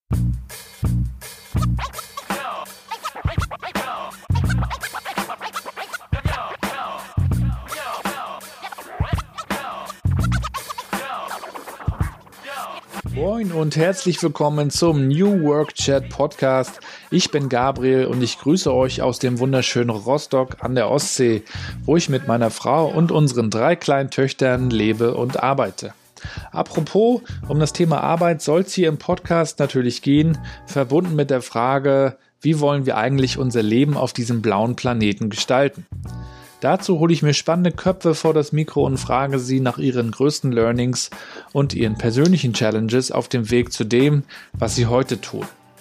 Moin und herzlich willkommen zum New Work Chat Podcast. Ich bin Gabriel und ich grüße euch aus dem wunderschönen Rostock an der Ostsee, wo ich mit meiner Frau und unseren 3 kleinen Töchtern lebe und arbeite. Apropos, um das Thema Arbeit soll es hier im Podcast natürlich gehen, verbunden mit der Frage, wie wollen wir eigentlich unser Leben auf diesem blauen Planeten gestalten? Dazu hole ich mir spannende Köpfe vor das Mikro und frage sie nach ihren größten Learnings und ihren persönlichen Challenges auf dem Weg zu dem, was sie heute tun.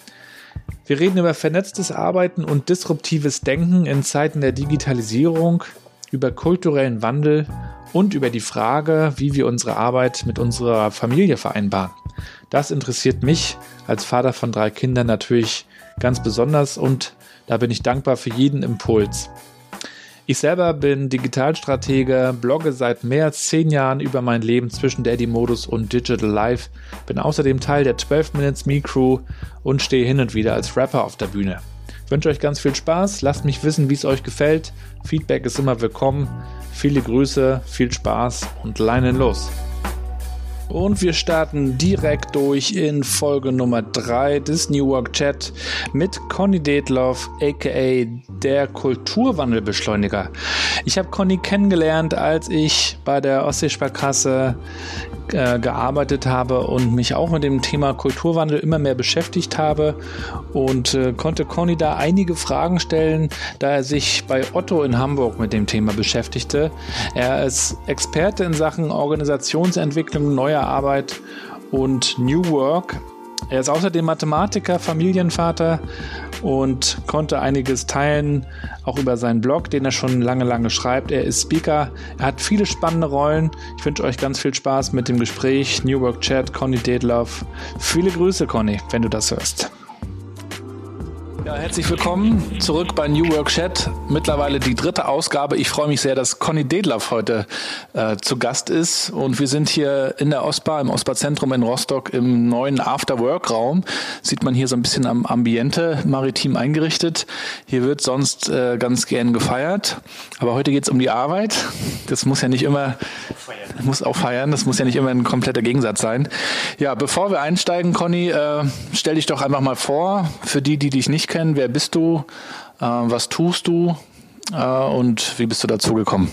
Wir reden über vernetztes Arbeiten und disruptives Denken in Zeiten der Digitalisierung, über kulturellen Wandel und über die Frage, wie wir unsere Arbeit mit unserer Familie vereinbaren. Das interessiert mich als Vater von 3 Kindern natürlich ganz besonders und da bin ich dankbar für jeden Impuls. Ich selber bin Digitalstratege, blogge seit mehr als 10 Jahren über mein Leben zwischen Daddy-Modus und Digital Life, bin außerdem Teil der 12 Minutes Me Crew und stehe hin und wieder als Rapper auf der Bühne. Ich wünsche euch ganz viel Spaß, lasst mich wissen, wie es euch gefällt. Feedback ist immer willkommen. Viele Grüße, viel Spaß und Leinen los. Und wir starten direkt durch in Folge Nummer 3 des New Work Chat mit Conny Detloff, aka der Kulturwandelbeschleuniger. Ich habe Conny kennengelernt, als ich bei der Ostseesparkasse gearbeitet habe und mich auch mit dem Thema Kulturwandel immer mehr beschäftigt habe und konnte Conny da einige Fragen stellen, da er sich bei Otto in Hamburg mit dem Thema beschäftigte. Er ist Experte in Sachen Organisationsentwicklung, neuer Arbeit und New Work. Er ist außerdem Mathematiker, Familienvater und konnte einiges teilen, auch über seinen Blog, den er schon lange schreibt. Er ist Speaker, er hat viele spannende Rollen. Ich wünsche euch ganz viel Spaß mit dem Gespräch. New Work Chat, Conny Detloff. Viele Grüße, Conny, wenn du das hörst. Ja, herzlich willkommen zurück bei New Work Chat. Mittlerweile die 3. Ausgabe. Ich freue mich sehr, dass Conny Detloff heute zu Gast ist. Und wir sind hier in der OSPA, im OSPA-Zentrum in Rostock, im neuen After-Work-Raum. Sieht man hier so ein bisschen am Ambiente, maritim eingerichtet. Hier wird sonst ganz gern gefeiert. Aber heute geht es um die Arbeit. Das muss ja nicht immer... Muss auch feiern, das muss ja nicht immer ein kompletter Gegensatz sein. Ja, bevor wir einsteigen, Conny, stell dich doch einfach mal vor, für die dich nicht kennen. Wer bist du, was tust du und wie bist du dazu gekommen?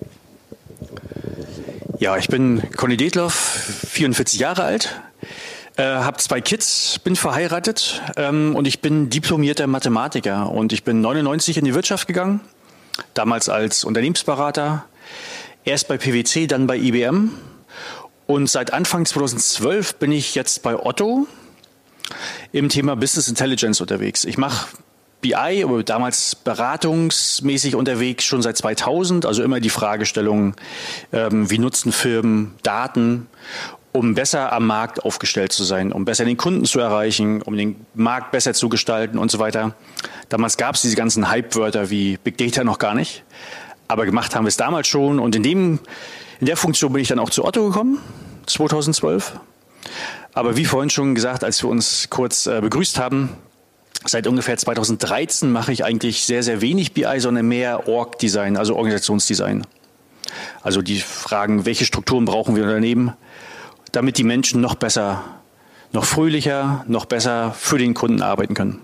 Ja, ich bin Conny Detloff, 44 Jahre alt, habe 2 Kids, bin verheiratet und ich bin diplomierter Mathematiker. Und ich bin 99 in die Wirtschaft gegangen, damals als Unternehmensberater. Erst bei PwC, dann bei IBM und seit Anfang 2012 bin ich jetzt bei Otto im Thema Business Intelligence unterwegs. Ich mache BI, aber damals beratungsmäßig unterwegs, schon seit 2000, also immer die Fragestellung, wie nutzen Firmen Daten, um besser am Markt aufgestellt zu sein, um besser den Kunden zu erreichen, um den Markt besser zu gestalten und so weiter. Damals gab es diese ganzen Hype-Wörter wie Big Data noch gar nicht. Aber gemacht haben wir es damals schon und in der Funktion bin ich dann auch zu Otto gekommen, 2012. Aber wie vorhin schon gesagt, als wir uns kurz begrüßt haben, seit ungefähr 2013 mache ich eigentlich sehr, sehr wenig BI, sondern mehr Org-Design, also Organisationsdesign. Also die Fragen, welche Strukturen brauchen wir im Unternehmen, damit die Menschen noch besser, noch fröhlicher, noch besser für den Kunden arbeiten können.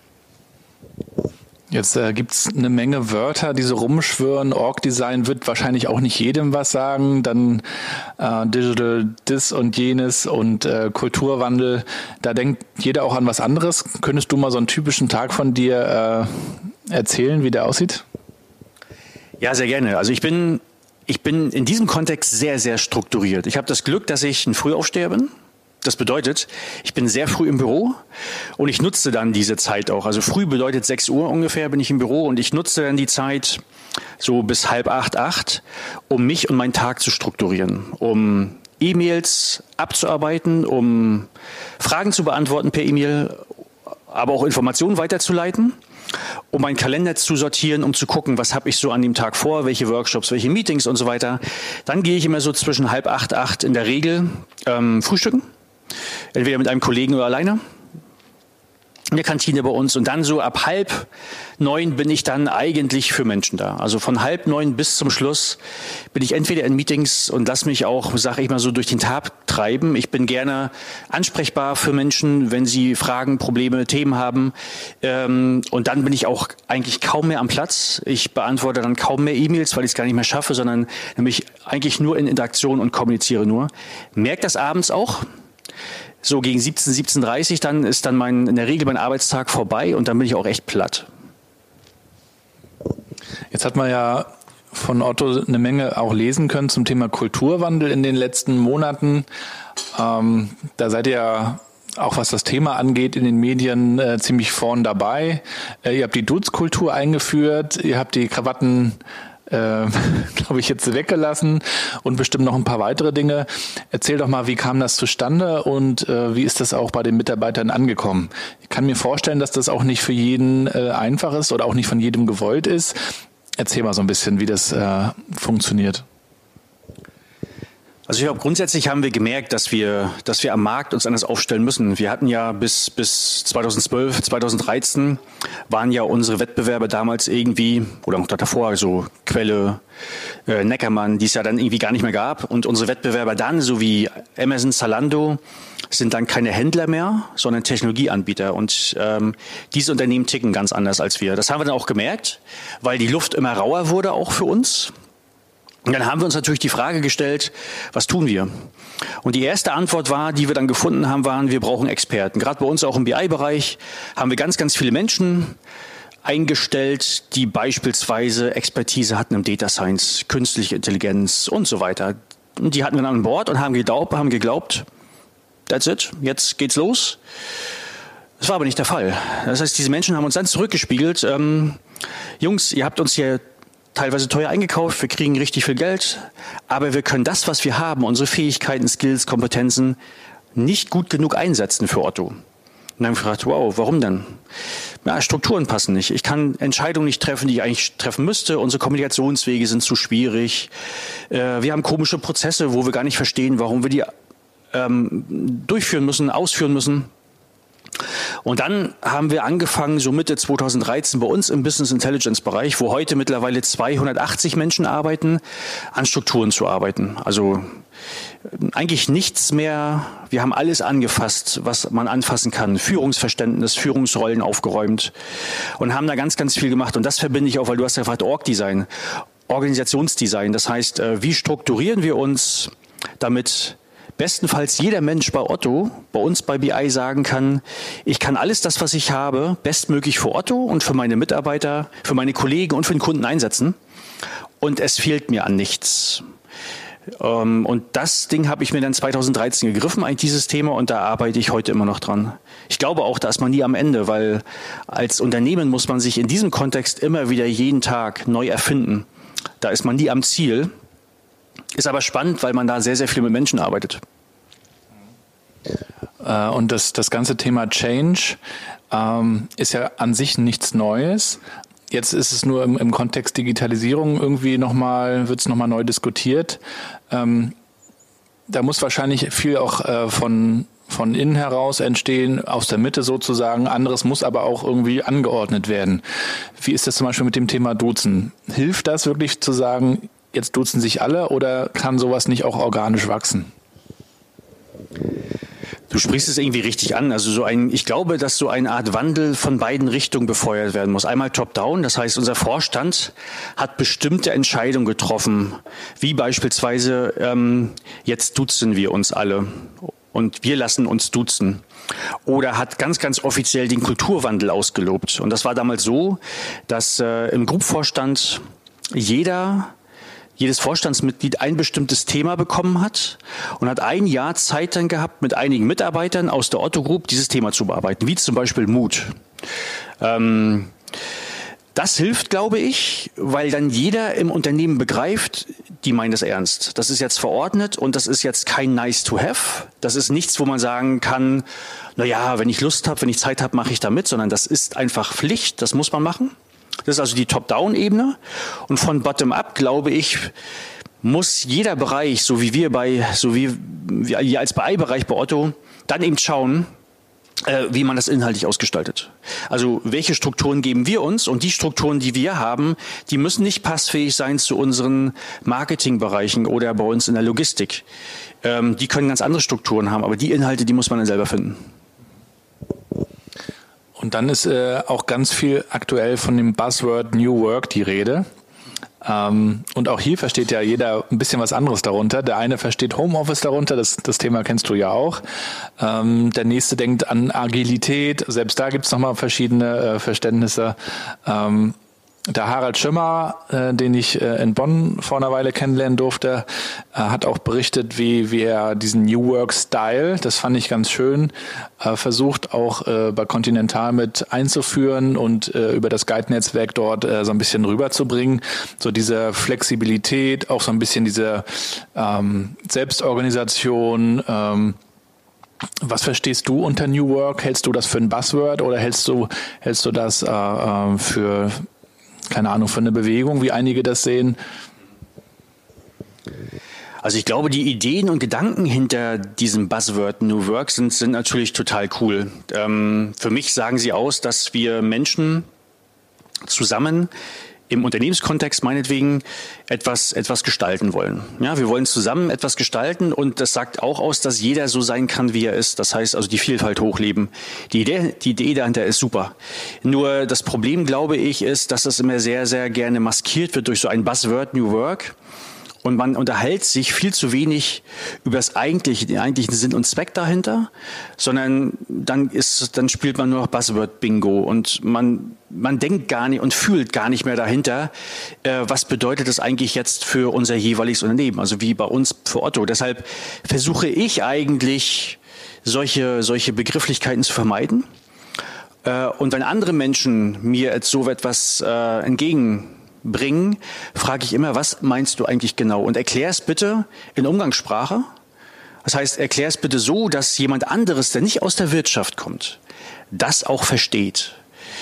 Jetzt gibt es eine Menge Wörter, die so rumschwirren. Org-Design wird wahrscheinlich auch nicht jedem was sagen. Dann Digital Dis und jenes und Kulturwandel. Da denkt jeder auch an was anderes. Könntest du mal so einen typischen Tag von dir erzählen, wie der aussieht? Ja, sehr gerne. Also ich bin in diesem Kontext sehr, sehr strukturiert. Ich habe das Glück, dass ich ein Frühaufsteher bin. Das bedeutet, ich bin sehr früh im Büro und ich nutze dann diese Zeit auch. Also früh bedeutet 6 Uhr ungefähr bin ich im Büro und ich nutze dann die Zeit so bis 7:30, 8, um mich und meinen Tag zu strukturieren, um E-Mails abzuarbeiten, um Fragen zu beantworten per E-Mail, aber auch Informationen weiterzuleiten, um meinen Kalender zu sortieren, um zu gucken, was habe ich so an dem Tag vor, welche Workshops, welche Meetings und so weiter. Dann gehe ich immer so zwischen 7:30, 8 in der Regel frühstücken. Entweder mit einem Kollegen oder alleine. in der Kantine bei uns und dann so ab 8:30 bin ich dann eigentlich für Menschen da. Also von 8:30 bis zum Schluss bin ich entweder in Meetings und lass mich auch, sage ich mal so, durch den Tag treiben. Ich bin gerne ansprechbar für Menschen, wenn sie Fragen, Probleme, Themen haben. Und dann bin ich auch eigentlich kaum mehr am Platz. Ich beantworte dann kaum mehr E-Mails, weil ich es gar nicht mehr schaffe, sondern nämlich eigentlich nur in Interaktion und kommuniziere nur. Merkt das abends auch. So gegen 17, 17:30 dann ist dann in der Regel mein Arbeitstag vorbei und dann bin ich auch echt platt. Jetzt hat man ja von Otto eine Menge auch lesen können zum Thema Kulturwandel in den letzten Monaten. Da seid ihr ja auch, was das Thema angeht, in den Medien ziemlich vorn dabei. Ihr habt die Dutzkultur eingeführt, ihr habt die Krawatten glaube ich, jetzt weggelassen und bestimmt noch ein paar weitere Dinge. Erzähl doch mal, wie kam das zustande und wie ist das auch bei den Mitarbeitern angekommen? Ich kann mir vorstellen, dass das auch nicht für jeden einfach ist oder auch nicht von jedem gewollt ist. Erzähl mal so ein bisschen, wie das funktioniert. Also ich glaube, grundsätzlich haben wir gemerkt, dass wir am Markt uns anders aufstellen müssen. Wir hatten ja bis 2012, 2013 waren ja unsere Wettbewerber damals irgendwie, oder auch davor, so Quelle, Neckermann, die es ja dann irgendwie gar nicht mehr gab. Und unsere Wettbewerber dann, so wie Amazon, Zalando, sind dann keine Händler mehr, sondern Technologieanbieter. Und diese Unternehmen ticken ganz anders als wir. Das haben wir dann auch gemerkt, weil die Luft immer rauer wurde, auch für uns. Und dann haben wir uns natürlich die Frage gestellt, was tun wir? Und die erste Antwort die wir dann gefunden haben, waren, wir brauchen Experten. Gerade bei uns auch im BI-Bereich haben wir ganz, ganz viele Menschen eingestellt, die beispielsweise Expertise hatten im Data Science, künstliche Intelligenz und so weiter. Und die hatten wir dann an Bord und haben geglaubt, that's it, jetzt geht's los. Das war aber nicht der Fall. Das heißt, diese Menschen haben uns dann zurückgespiegelt, Jungs, ihr habt uns hier teilweise teuer eingekauft, wir kriegen richtig viel Geld, aber wir können das, was wir haben, unsere Fähigkeiten, Skills, Kompetenzen, nicht gut genug einsetzen für Otto. Und dann haben wir gefragt, wow, warum denn? Ja, Strukturen passen nicht. Ich kann Entscheidungen nicht treffen, die ich eigentlich treffen müsste. Unsere Kommunikationswege sind zu schwierig. Wir haben komische Prozesse, wo wir gar nicht verstehen, warum wir die durchführen müssen, ausführen müssen. Und dann haben wir angefangen, so Mitte 2013 bei uns im Business Intelligence Bereich, wo heute mittlerweile 280 Menschen arbeiten, an Strukturen zu arbeiten. Also eigentlich nichts mehr. Wir haben alles angefasst, was man anfassen kann. Führungsverständnis, Führungsrollen aufgeräumt und haben da ganz, ganz viel gemacht. Und das verbinde ich auch, weil du hast ja gefragt, Org-Design, Organisationsdesign. Das heißt, wie strukturieren wir uns, damit bestenfalls jeder Mensch bei Otto, bei uns bei BI sagen kann, ich kann alles das, was ich habe, bestmöglich für Otto und für meine Mitarbeiter, für meine Kollegen und für den Kunden einsetzen. Und es fehlt mir an nichts. Und das Ding habe ich mir dann 2013 gegriffen, eigentlich dieses Thema, und da arbeite ich heute immer noch dran. Ich glaube auch, da ist man nie am Ende, weil als Unternehmen muss man sich in diesem Kontext immer wieder jeden Tag neu erfinden. Da ist man nie am Ziel. Ist aber spannend, weil man da sehr, sehr viel mit Menschen arbeitet. Und das ganze Thema Change ist ja an sich nichts Neues. Jetzt ist es nur im Kontext Digitalisierung irgendwie wird es nochmal neu diskutiert. Da muss wahrscheinlich viel auch von innen heraus entstehen, aus der Mitte sozusagen. Anderes muss aber auch irgendwie angeordnet werden. Wie ist das zum Beispiel mit dem Thema Duzen? Hilft das wirklich zu sagen, jetzt duzen sich alle, oder kann sowas nicht auch organisch wachsen? Du sprichst es irgendwie richtig an. Also ich glaube, dass so eine Art Wandel von beiden Richtungen befeuert werden muss. Einmal top-down, das heißt, unser Vorstand hat bestimmte Entscheidungen getroffen, wie beispielsweise, jetzt duzen wir uns alle und wir lassen uns duzen. Oder hat ganz, ganz offiziell den Kulturwandel ausgelobt. Und das war damals so, dass im Gruppenvorstand jedes Vorstandsmitglied ein bestimmtes Thema bekommen hat und hat ein Jahr Zeit dann gehabt, mit einigen Mitarbeitern aus der Otto Group dieses Thema zu bearbeiten, wie zum Beispiel Mut. Das hilft, glaube ich, weil dann jeder im Unternehmen begreift, die meinen das ernst. Das ist jetzt verordnet und das ist jetzt kein nice to have. Das ist nichts, wo man sagen kann, naja, wenn ich Lust habe, wenn ich Zeit habe, mache ich da mit, sondern das ist einfach Pflicht, das muss man machen. Das ist also die Top-Down-Ebene. Und von Bottom-up, glaube ich, muss jeder Bereich, so wie wir als BI-Bereich bei Otto, dann eben schauen, wie man das inhaltlich ausgestaltet. Also welche Strukturen geben wir uns, und die Strukturen, die wir haben, die müssen nicht passfähig sein zu unseren Marketingbereichen oder bei uns in der Logistik. Die können ganz andere Strukturen haben, aber die Inhalte, die muss man dann selber finden. Und dann ist auch ganz viel aktuell von dem Buzzword New Work die Rede. Und auch hier versteht ja jeder ein bisschen was anderes darunter. Der eine versteht Homeoffice darunter, das Thema kennst du ja auch. Der nächste denkt an Agilität, selbst da gibt es nochmal verschiedene Verständnisse. Der Harald Schimmer, den ich in Bonn vor einer Weile kennenlernen durfte, hat auch berichtet, wie er diesen New Work Style, das fand ich ganz schön, versucht auch bei Continental mit einzuführen und über das Guide-Netzwerk dort so ein bisschen rüberzubringen. So diese Flexibilität, auch so ein bisschen diese Selbstorganisation. Was verstehst du unter New Work? Hältst du das für ein Buzzword oder hältst du das für, keine Ahnung, für eine Bewegung, wie einige das sehen? Also ich glaube, die Ideen und Gedanken hinter diesem Buzzword New Work sind natürlich total cool. Für mich sagen sie aus, dass wir Menschen zusammen im Unternehmenskontext meinetwegen etwas gestalten wollen. Ja, wir wollen zusammen etwas gestalten, und das sagt auch aus, dass jeder so sein kann, wie er ist. Das heißt also die Vielfalt hochleben. Die Idee dahinter ist super. Nur das Problem, glaube ich, ist, dass das immer sehr, sehr gerne maskiert wird durch so ein Buzzword New Work. Und man unterhält sich viel zu wenig über den eigentlichen Sinn und Zweck dahinter, sondern dann spielt man nur noch Buzzword-Bingo, und man denkt gar nicht und fühlt gar nicht mehr dahinter, was bedeutet das eigentlich jetzt für unser jeweiliges Unternehmen, also wie bei uns für Otto. Deshalb versuche ich eigentlich, solche Begrifflichkeiten zu vermeiden. Und wenn andere Menschen mir jetzt so etwas entgegenbringen, frage ich immer, was meinst du eigentlich genau? Und erklär es bitte in Umgangssprache. Das heißt, erklär es bitte so, dass jemand anderes, der nicht aus der Wirtschaft kommt, das auch versteht.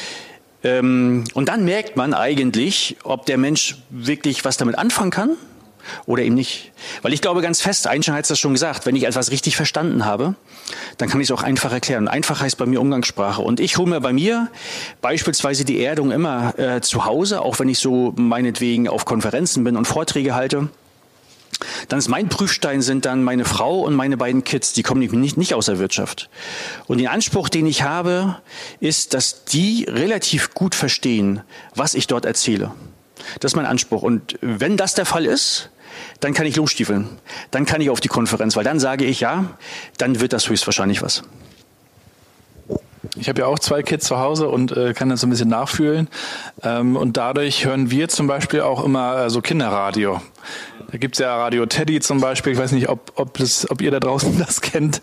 Und dann merkt man eigentlich, ob der Mensch wirklich was damit anfangen kann oder eben nicht. Weil ich glaube ganz fest, Einstein hat es das schon gesagt, wenn ich etwas richtig verstanden habe, dann kann ich es auch einfach erklären. Und einfach heißt bei mir Umgangssprache. Und ich hole mir bei mir beispielsweise die Erdung immer zu Hause, auch wenn ich so meinetwegen auf Konferenzen bin und Vorträge halte. Dann ist mein Prüfstein sind dann meine Frau und meine beiden Kids, die kommen nicht aus der Wirtschaft. Und den Anspruch, den ich habe, ist, dass die relativ gut verstehen, was ich dort erzähle. Das ist mein Anspruch. Und wenn das der Fall ist, dann kann ich losstiefeln. Dann kann ich auf die Konferenz, weil dann sage ich, ja, dann wird das höchstwahrscheinlich was. Ich habe ja auch 2 Kids zu Hause und kann das so ein bisschen nachfühlen. Und dadurch hören wir zum Beispiel auch immer so Kinderradio. Da gibt's ja Radio Teddy zum Beispiel. Ich weiß nicht, ob ihr da draußen das kennt.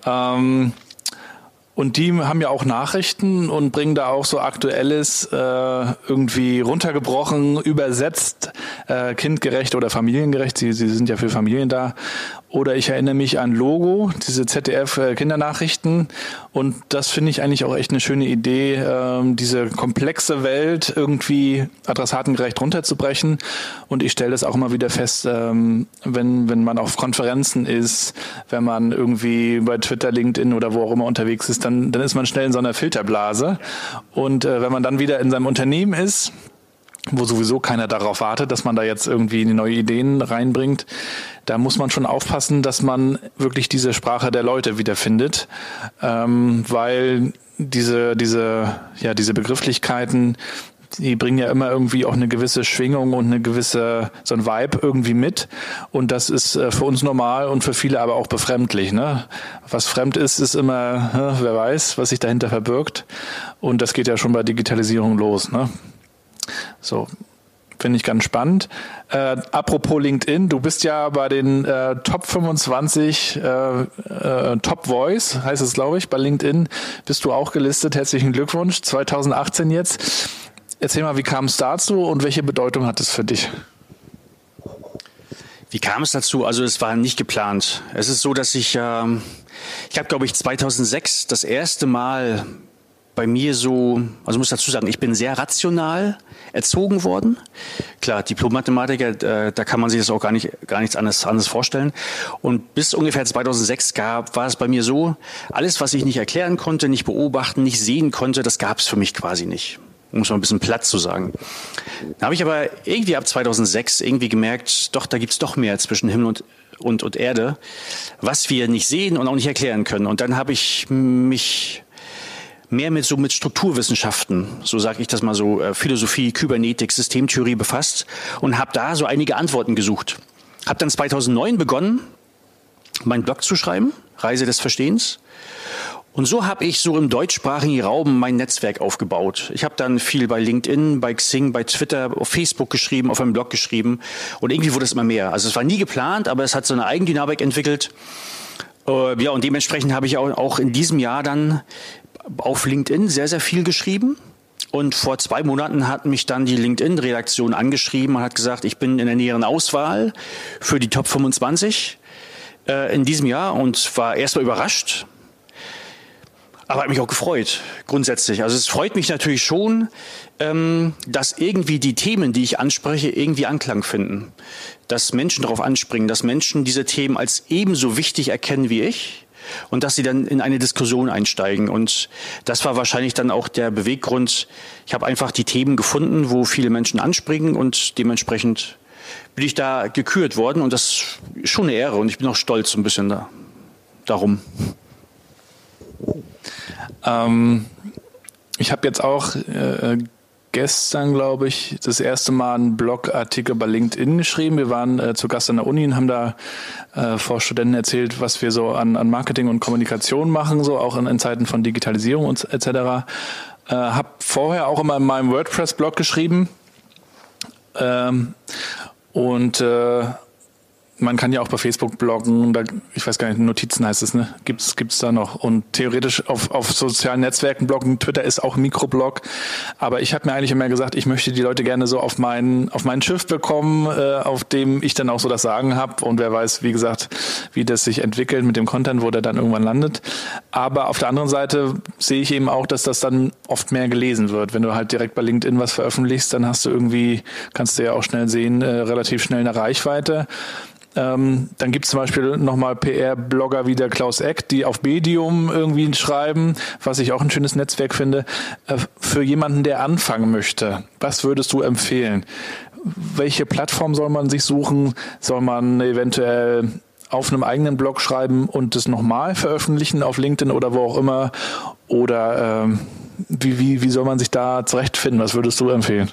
Und die haben ja auch Nachrichten und bringen da auch so Aktuelles irgendwie runtergebrochen, übersetzt, kindgerecht oder familiengerecht. Sie sind ja für Familien da. Oder ich erinnere mich an Logo, diese ZDF-Kindernachrichten. Und das finde ich eigentlich auch echt eine schöne Idee, diese komplexe Welt irgendwie adressatengerecht runterzubrechen. Und ich stelle das auch immer wieder fest, wenn man auf Konferenzen ist, wenn man irgendwie bei Twitter, LinkedIn oder wo auch immer unterwegs ist, dann ist man schnell in so einer Filterblase. Und wenn man dann wieder in seinem Unternehmen ist, wo sowieso keiner darauf wartet, dass man da jetzt irgendwie neue Ideen reinbringt, da muss man schon aufpassen, dass man wirklich diese Sprache der Leute wiederfindet, weil diese Begrifflichkeiten, die bringen ja immer irgendwie auch eine gewisse Schwingung und so ein Vibe irgendwie mit. Und das ist für uns normal und für viele aber auch befremdlich, ne? Was fremd ist immer, wer weiß, was sich dahinter verbirgt. Und das geht ja schon bei Digitalisierung los, ne? So, finde ich ganz spannend. Apropos LinkedIn, du bist ja bei den Top 25 Top Voice, heißt es, glaube ich, bei LinkedIn bist du auch gelistet. Herzlichen Glückwunsch, 2018 jetzt. Erzähl mal, wie kam es dazu und welche Bedeutung hat es für dich? Wie kam es dazu? Also es war nicht geplant. Es ist so, dass ich habe, glaube ich, 2006 das erste Mal bei mir so, also ich muss dazu sagen, ich bin sehr rational erzogen worden. Klar, Diplom-Mathematiker, da kann man sich das auch gar nichts anderes vorstellen. Und bis ungefähr 2006 war es bei mir so, alles, was ich nicht erklären konnte, nicht beobachten, nicht sehen konnte, das gab es für mich quasi nicht. Um es mal ein bisschen platt zu sagen. Da habe ich aber irgendwie ab 2006 irgendwie gemerkt, doch, da gibt's doch mehr zwischen Himmel und Erde, was wir nicht sehen und auch nicht erklären können. Und dann habe ich mich mehr mit Strukturwissenschaften, so sage ich das mal so, Philosophie, Kybernetik, Systemtheorie befasst und habe da so einige Antworten gesucht. Habe dann 2009 begonnen, meinen Blog zu schreiben, Reise des Verstehens. Und so habe ich so im deutschsprachigen Raum mein Netzwerk aufgebaut. Ich habe dann viel bei LinkedIn, bei Xing, bei Twitter, auf Facebook geschrieben, auf einem Blog geschrieben. Und irgendwie wurde es immer mehr. Also es war nie geplant, aber es hat so eine Eigendynamik entwickelt. Ja, und dementsprechend habe ich auch in diesem Jahr dann auf LinkedIn sehr, sehr viel geschrieben. Und vor 2 Monaten hat mich dann die LinkedIn-Redaktion angeschrieben und hat gesagt, ich bin in der näheren Auswahl für die Top 25 in diesem Jahr und war erstmal überrascht. Aber hat mich auch gefreut, grundsätzlich. Also es freut mich natürlich schon, dass irgendwie die Themen, die ich anspreche, irgendwie Anklang finden. Dass Menschen darauf anspringen, dass Menschen diese Themen als ebenso wichtig erkennen wie ich und dass sie dann in eine Diskussion einsteigen. Und das war wahrscheinlich dann auch der Beweggrund. Ich habe einfach die Themen gefunden, wo viele Menschen anspringen und dementsprechend bin ich da gekürt worden. Und das ist schon eine Ehre und ich bin auch stolz ein bisschen darum. Ich habe jetzt auch gestern, glaube ich, das erste Mal einen Blogartikel bei LinkedIn geschrieben. Wir waren zu Gast an der Uni und haben da vor Studenten erzählt, was wir so an Marketing und Kommunikation machen, so auch in Zeiten von Digitalisierung und etc. Habe vorher auch immer in meinem WordPress-Blog geschrieben und man kann ja auch bei Facebook bloggen, ich weiß gar nicht, Notizen heißt es, ne? Gibt's da noch. Und theoretisch auf sozialen Netzwerken bloggen, Twitter ist auch ein Mikroblog. Aber ich habe mir eigentlich immer gesagt, ich möchte die Leute gerne so auf mein Schiff bekommen, auf dem ich dann auch so das Sagen habe. Und wer weiß, wie gesagt, wie das sich entwickelt mit dem Content, wo der dann irgendwann landet. Aber auf der anderen Seite sehe ich eben auch, dass das dann oft mehr gelesen wird. Wenn du halt direkt bei LinkedIn was veröffentlichst, dann kannst du ja auch schnell sehen, relativ schnell eine Reichweite. Dann gibt es zum Beispiel nochmal PR-Blogger wie der Klaus Eck, die auf Medium irgendwie schreiben, was ich auch ein schönes Netzwerk finde. Für jemanden, der anfangen möchte, was würdest du empfehlen? Welche Plattform soll man sich suchen? Soll man eventuell auf einem eigenen Blog schreiben und das nochmal veröffentlichen auf LinkedIn oder wo auch immer? Oder wie soll man sich da zurechtfinden? Was würdest du empfehlen?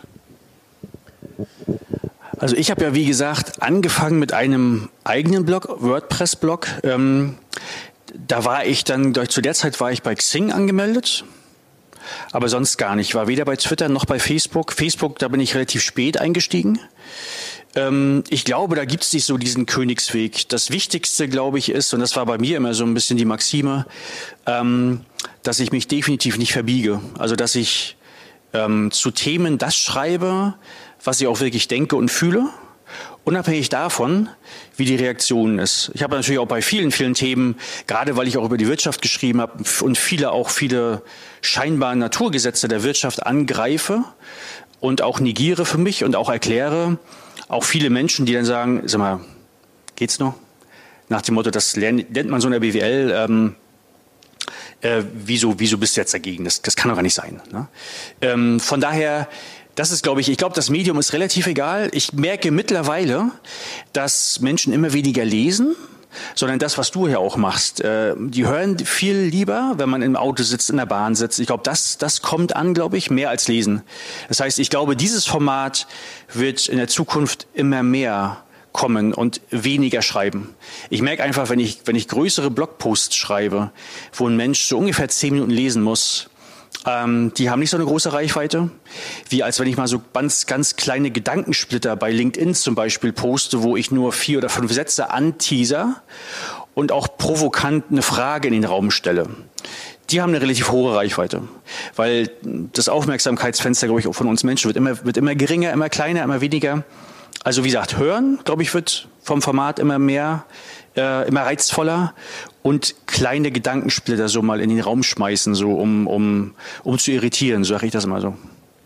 Also ich habe ja, wie gesagt, angefangen mit einem eigenen Blog, WordPress-Blog. Da war ich dann, zu der Zeit war ich bei Xing angemeldet, aber sonst gar nicht. Ich war weder bei Twitter noch bei Facebook. Facebook, da bin ich relativ spät eingestiegen. Ich glaube, da gibt es nicht so diesen Königsweg. Das Wichtigste, glaube ich, ist, und das war bei mir immer so ein bisschen die Maxime, dass ich mich definitiv nicht verbiege. Also dass ich zu Themen das schreibe, was ich auch wirklich denke und fühle, unabhängig davon, wie die Reaktion ist. Ich habe natürlich auch bei vielen Themen, gerade weil ich auch über die Wirtschaft geschrieben habe und viele scheinbare Naturgesetze der Wirtschaft angreife und auch negiere für mich und auch erkläre, auch viele Menschen, die dann sagen, sag mal, geht's noch? Nach dem Motto, das nennt man so in der BWL, wieso bist du jetzt dagegen? Das kann doch gar nicht sein. Ne? Von daher, das ist, glaube ich, das Medium ist relativ egal. Ich merke mittlerweile, dass Menschen immer weniger lesen, sondern das, was du ja auch machst. Die hören viel lieber, wenn man im Auto sitzt, in der Bahn sitzt. Ich glaube, das kommt an, glaube ich, mehr als lesen. Das heißt, ich glaube, dieses Format wird in der Zukunft immer mehr kommen und weniger schreiben. Ich merke einfach, wenn ich größere Blogposts schreibe, wo ein Mensch so ungefähr 10 Minuten lesen muss, die haben nicht so eine große Reichweite, wie als wenn ich mal so ganz kleine Gedankensplitter bei LinkedIn zum Beispiel poste, wo ich nur 4 oder 5 Sätze anteaser und auch provokant eine Frage in den Raum stelle. Die haben eine relativ hohe Reichweite, weil das Aufmerksamkeitsfenster, glaube ich, von uns Menschen wird immer geringer, immer kleiner, immer weniger. Also wie gesagt, hören, glaube ich, wird vom Format immer mehr, immer reizvoller und kleine Gedankensplitter so mal in den Raum schmeißen, so um zu irritieren, so sage ich das immer so.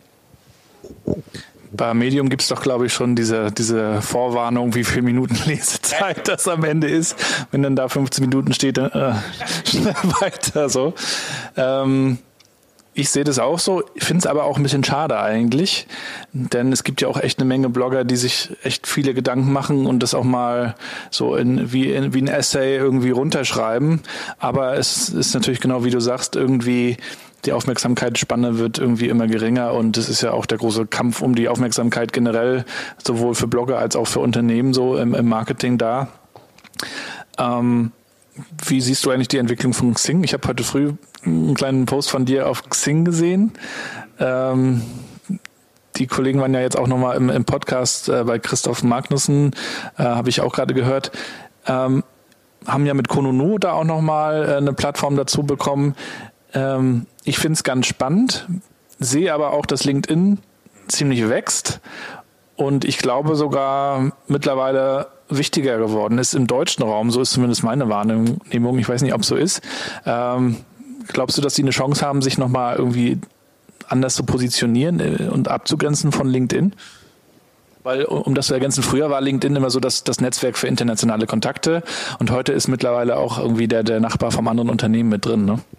Bei Medium gibt es doch, glaube ich, schon diese Vorwarnung, wie viel Minuten Lesezeit das am Ende ist. Wenn dann da 15 Minuten steht, schnell weiter so. Ich sehe das auch so, finde es aber auch ein bisschen schade eigentlich, denn es gibt ja auch echt eine Menge Blogger, die sich echt viele Gedanken machen und das auch mal so wie ein Essay irgendwie runterschreiben. Aber es ist natürlich genau wie du sagst, irgendwie die Aufmerksamkeitsspanne wird irgendwie immer geringer und es ist ja auch der große Kampf um die Aufmerksamkeit generell, sowohl für Blogger als auch für Unternehmen so im Marketing da. Wie siehst du eigentlich die Entwicklung von Xing? Ich habe heute früh einen kleinen Post von dir auf Xing gesehen. Die Kollegen waren ja jetzt auch nochmal im Podcast bei Christoph Magnussen, habe ich auch gerade gehört. Haben ja mit Kununu da auch nochmal eine Plattform dazu bekommen. Ich finde es ganz spannend, sehe aber auch, dass LinkedIn ziemlich wächst und ich glaube sogar mittlerweile wichtiger geworden ist im deutschen Raum. So ist zumindest meine Wahrnehmung. Ich weiß nicht, ob es so ist. Glaubst du, dass die eine Chance haben, sich nochmal irgendwie anders zu positionieren und abzugrenzen von LinkedIn? Weil, um das zu ergänzen, früher war LinkedIn immer so das Netzwerk für internationale Kontakte und heute ist mittlerweile auch irgendwie der Nachbar vom anderen Unternehmen mit drin, ne?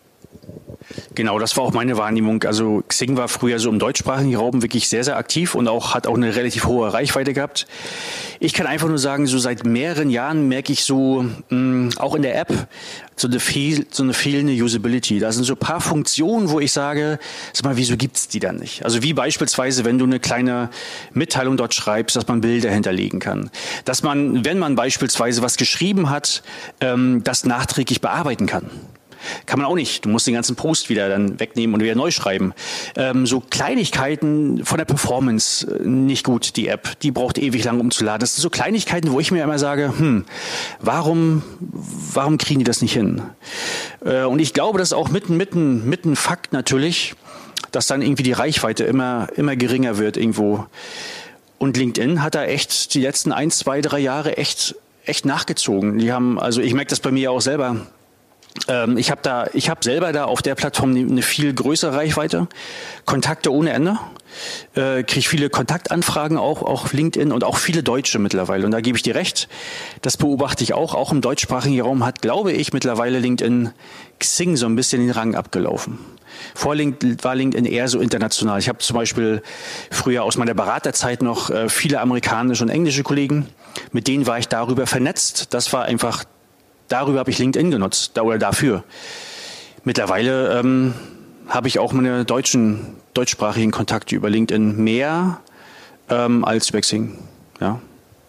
Genau, das war auch meine Wahrnehmung. Also Xing war früher so im deutschsprachigen Raum wirklich sehr, sehr aktiv und hat auch eine relativ hohe Reichweite gehabt. Ich kann einfach nur sagen, so seit mehreren Jahren merke ich so, auch in der App, so eine fehlende Usability. Da sind so ein paar Funktionen, wo ich sage, sag mal, wieso gibt's die dann nicht? Also wie beispielsweise, wenn du eine kleine Mitteilung dort schreibst, dass man Bilder hinterlegen kann. Dass man, wenn man beispielsweise was geschrieben hat, das nachträglich bearbeiten kann. Kann man auch nicht. Du musst den ganzen Post wieder dann wegnehmen und wieder neu schreiben. So Kleinigkeiten von der Performance nicht gut, die App. Die braucht ewig lang, um zu laden. Das sind so Kleinigkeiten, wo ich mir immer sage, warum kriegen die das nicht hin? Und ich glaube, das ist auch mit ein Fakt natürlich, dass dann irgendwie die Reichweite immer geringer wird irgendwo. Und LinkedIn hat da echt die letzten 1, 2, 3 Jahre echt nachgezogen. Die haben, also ich merke das bei mir auch selber. Ich habe selber da auf der Plattform eine viel größere Reichweite, Kontakte ohne Ende, kriege viele Kontaktanfragen auch auf LinkedIn und auch viele Deutsche mittlerweile. Und da gebe ich dir recht, das beobachte ich auch im deutschsprachigen Raum hat, glaube ich, mittlerweile LinkedIn Xing so ein bisschen den Rang abgelaufen. Vor LinkedIn war LinkedIn eher so international. Ich habe zum Beispiel früher aus meiner Beraterzeit noch viele amerikanische und englische Kollegen, mit denen war ich darüber vernetzt. Das war einfach darüber habe ich LinkedIn genutzt, oder dafür. Mittlerweile habe ich auch meine deutschsprachigen Kontakte über LinkedIn mehr als über Xing. Ja.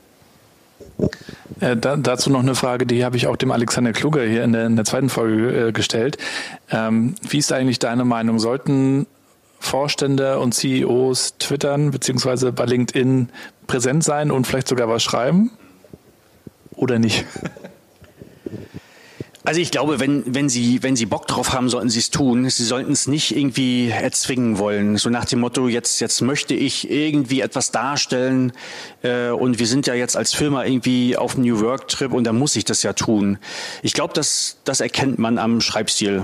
Dazu noch eine Frage, die habe ich auch dem Alexander Kluger hier in der zweiten Folge gestellt. Wie ist eigentlich deine Meinung? Sollten Vorstände und CEOs twittern beziehungsweise bei LinkedIn präsent sein und vielleicht sogar was schreiben? Oder nicht? Also ich glaube, wenn Sie Bock drauf haben, sollten Sie es tun. Sie sollten es nicht irgendwie erzwingen wollen. So nach dem Motto, jetzt möchte ich irgendwie etwas darstellen und wir sind ja jetzt als Firma irgendwie auf einem New Work Trip und da muss ich das ja tun. Ich glaube, das erkennt man am Schreibstil.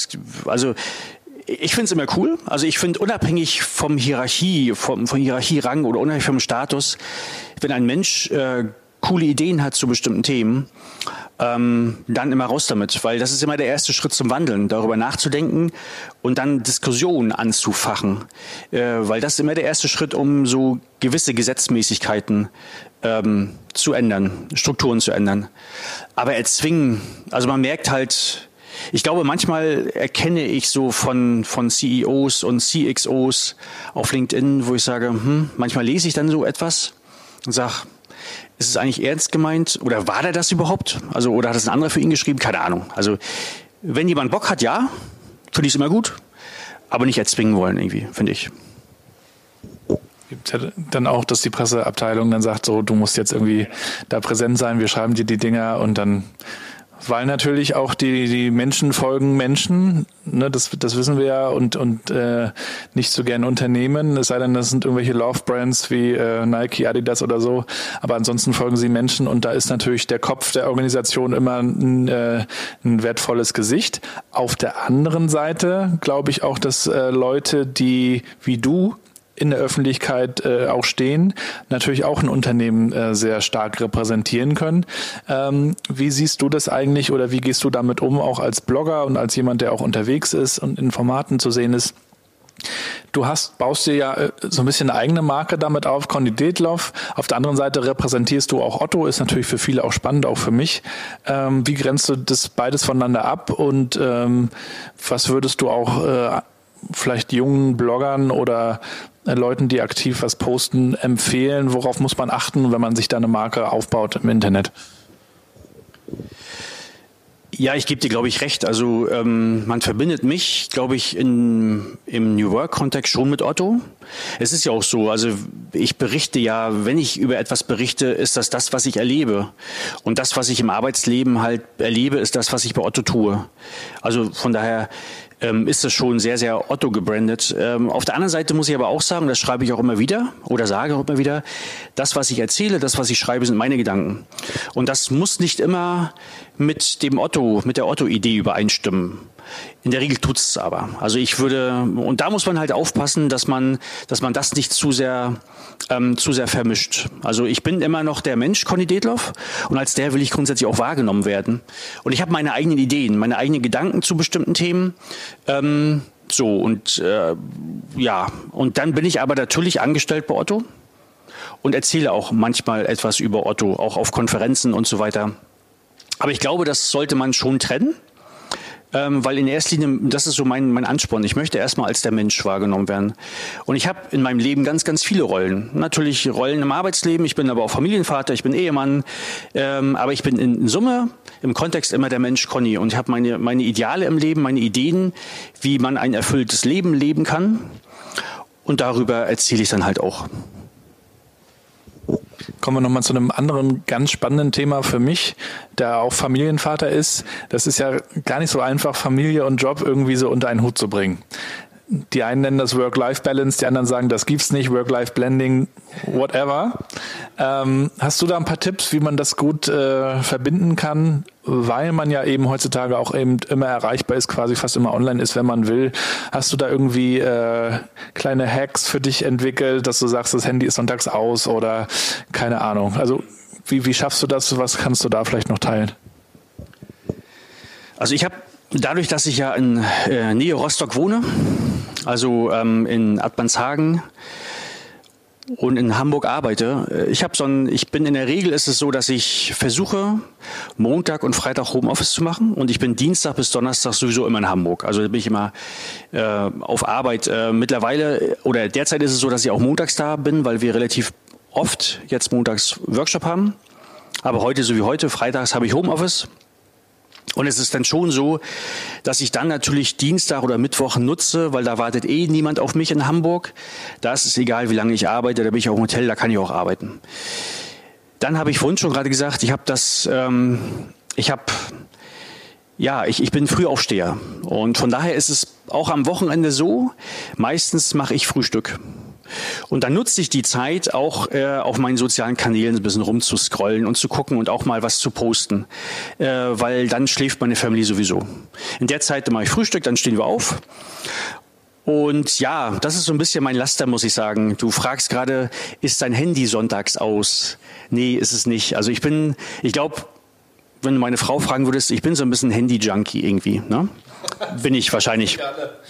Ich finde es immer cool. Also ich finde unabhängig vom Hierarchierang oder unabhängig vom Status, wenn ein Mensch coole Ideen hat zu bestimmten Themen, dann immer raus damit, weil das ist immer der erste Schritt zum Wandeln, darüber nachzudenken und dann Diskussionen anzufachen, weil das ist immer der erste Schritt, um so gewisse Gesetzmäßigkeiten zu ändern, Strukturen zu ändern. Aber erzwingen, also man merkt halt, ich glaube, manchmal erkenne ich so von CEOs und CXOs auf LinkedIn, wo ich sage, manchmal lese ich dann so etwas und sage, ist es eigentlich ernst gemeint? Oder war der das überhaupt? Also, oder hat das ein anderer für ihn geschrieben? Keine Ahnung. Also, wenn jemand Bock hat, ja, finde ich es immer gut. Aber nicht erzwingen wollen irgendwie, finde ich. Gibt ja dann auch, dass die Presseabteilung dann sagt, so, du musst jetzt irgendwie da präsent sein, wir schreiben dir die Dinger und dann Weil natürlich auch die Menschen folgen Menschen, ne, das wissen wir ja, und nicht so gern Unternehmen, es sei denn, das sind irgendwelche Love-Brands wie Nike, Adidas oder so, aber ansonsten folgen sie Menschen und da ist natürlich der Kopf der Organisation immer ein wertvolles Gesicht. Auf der anderen Seite glaube ich auch, dass Leute, die wie du in der Öffentlichkeit auch stehen, natürlich auch ein Unternehmen sehr stark repräsentieren können. Wie siehst du das eigentlich oder wie gehst du damit um, auch als Blogger und als jemand, der auch unterwegs ist und in Formaten zu sehen ist? Du baust dir ja so ein bisschen eine eigene Marke damit auf, Conny Detloff. Auf der anderen Seite repräsentierst du auch Otto, ist natürlich für viele auch spannend, auch für mich. Wie grenzt du das beides voneinander ab und was würdest du auch vielleicht jungen Bloggern oder Leuten, die aktiv was posten, empfehlen? Worauf muss man achten, wenn man sich da eine Marke aufbaut im Internet? Ja, ich gebe dir, glaube ich, recht. Also man verbindet mich, glaube ich, im New Work-Kontext schon mit Otto. Es ist ja auch so, also ich berichte ja, wenn ich über etwas berichte, ist das, was ich erlebe. Und das, was ich im Arbeitsleben halt erlebe, ist das, was ich bei Otto tue. Also von daher ist das schon sehr, sehr Otto gebrandet. Auf der anderen Seite muss ich aber auch sagen, das schreibe ich auch immer wieder oder sage auch immer wieder, das, was ich erzähle, das, was ich schreibe, sind meine Gedanken. Und das muss nicht immer mit der Otto-Idee übereinstimmen. In der Regel tut's es aber. Also und da muss man halt aufpassen, dass man das nicht zu sehr vermischt. Also ich bin immer noch der Mensch, Conny Detloff, und als der will ich grundsätzlich auch wahrgenommen werden. Und ich habe meine eigenen Ideen, meine eigenen Gedanken zu bestimmten Themen. Und dann bin ich aber natürlich angestellt bei Otto und erzähle auch manchmal etwas über Otto, auch auf Konferenzen und so weiter. Aber ich glaube, das sollte man schon trennen. Weil in erster Linie, das ist so mein Ansporn, ich möchte erstmal als der Mensch wahrgenommen werden. Und ich habe in meinem Leben ganz, ganz viele Rollen. Natürlich Rollen im Arbeitsleben, ich bin aber auch Familienvater, ich bin Ehemann, aber ich bin in Summe im Kontext immer der Mensch Conny und ich habe meine Ideale im Leben, meine Ideen, wie man ein erfülltes Leben leben kann und darüber erzähle ich dann halt auch. Kommen wir nochmal zu einem anderen ganz spannenden Thema für mich, der auch Familienvater ist. Das ist ja gar nicht so einfach, Familie und Job irgendwie so unter einen Hut zu bringen. Die einen nennen das Work-Life-Balance, die anderen sagen, das gibt's nicht, Work-Life-Blending, whatever. Hast du da ein paar Tipps, wie man das gut verbinden kann, weil man ja eben heutzutage auch eben immer erreichbar ist, quasi fast immer online ist, wenn man will. Hast du da irgendwie kleine Hacks für dich entwickelt, dass du sagst, das Handy ist sonntags aus oder keine Ahnung. Also wie schaffst du das? Was kannst du da vielleicht noch teilen? Also ich habe dadurch, dass ich ja in Nähe Rostock wohne, also in Admanshagen und in Hamburg arbeite, in der Regel ist es so, dass ich versuche, Montag und Freitag Homeoffice zu machen und ich bin Dienstag bis Donnerstag sowieso immer in Hamburg. Also da bin ich immer auf Arbeit. Mittlerweile oder derzeit ist es so, dass ich auch montags da bin, weil wir relativ oft jetzt montags Workshop haben. Aber heute, so wie heute, freitags habe ich Homeoffice. Und es ist dann schon so, dass ich dann natürlich Dienstag oder Mittwoch nutze, weil da wartet niemand auf mich in Hamburg. Da ist es egal, wie lange ich arbeite, da bin ich auch im Hotel, da kann ich auch arbeiten. Dann habe ich vorhin schon gerade gesagt, ich bin Frühaufsteher. Und von daher ist es auch am Wochenende so, meistens mache ich Frühstück. Und dann nutze ich die Zeit auch auf meinen sozialen Kanälen ein bisschen rumzuscrollen und zu gucken und auch mal was zu posten, weil dann schläft meine Familie sowieso. In der Zeit mache ich Frühstück, dann stehen wir auf. Und ja, das ist so ein bisschen mein Laster, muss ich sagen. Du fragst gerade, ist dein Handy sonntags aus? Nee, ist es nicht. Also ich glaube, wenn du meine Frau fragen würdest, ich bin so ein bisschen Handy-Junkie irgendwie. Ne? Bin ich wahrscheinlich.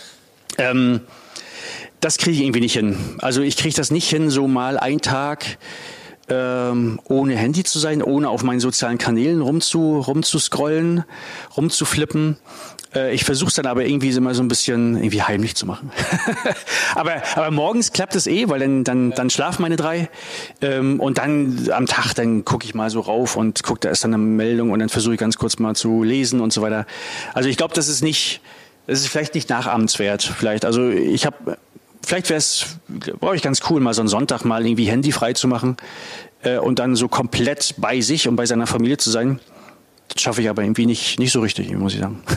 Das kriege ich irgendwie nicht hin. Also ich kriege das nicht hin, so mal einen Tag ohne Handy zu sein, ohne auf meinen sozialen Kanälen rumzuscrollen, rumzuflippen. Ich versuche es dann aber irgendwie immer so ein bisschen irgendwie heimlich zu machen. aber morgens klappt es weil dann schlafen meine drei. Und dann am Tag, dann gucke ich mal so rauf und gucke, da ist dann eine Meldung und dann versuche ich ganz kurz mal zu lesen und so weiter. Also ich glaube, das ist vielleicht nicht nachahmenswert. Vielleicht wäre es, glaube ich, ganz cool, mal so einen Sonntag mal irgendwie handyfrei zu machen und dann so komplett bei sich und bei seiner Familie zu sein. Das schaffe ich aber irgendwie nicht so richtig, muss ich sagen.